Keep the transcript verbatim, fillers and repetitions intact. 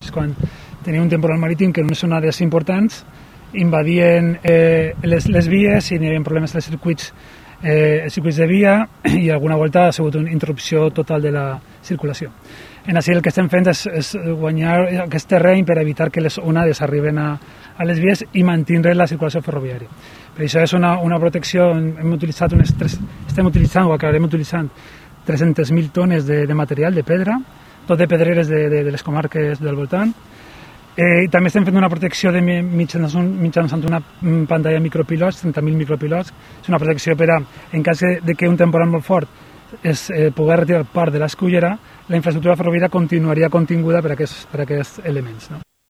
és quan tenia un temporal marítim que en unes onades importants invadien eh, les, les vies i hi havia problemes als circuits, eh, els circuits de via i alguna volta ha sigut una interrupció total de la circulació. En així el que estem fent és, és guanyar aquest terreny per evitar que les onades arriben a, a les vies i mantindre la circulació ferroviària. Per això és una, una protecció, hem utilitzat unes tres, estem utilitzant o acabarem utilitzant tres-centes mil tones de, de material, de pedra, tot de pedreres de, de, de les comarques del voltant. Eh, també estem fent una protecció de mitjançant, mitjançant una pantalla micropilots, trenta mil micropilots. És una protecció per a, en cas de que un temporal molt fort es eh, poder retirar part de l'escullera, la infraestructura ferroviària continuaria continguda per aquests, per aquests elements. No?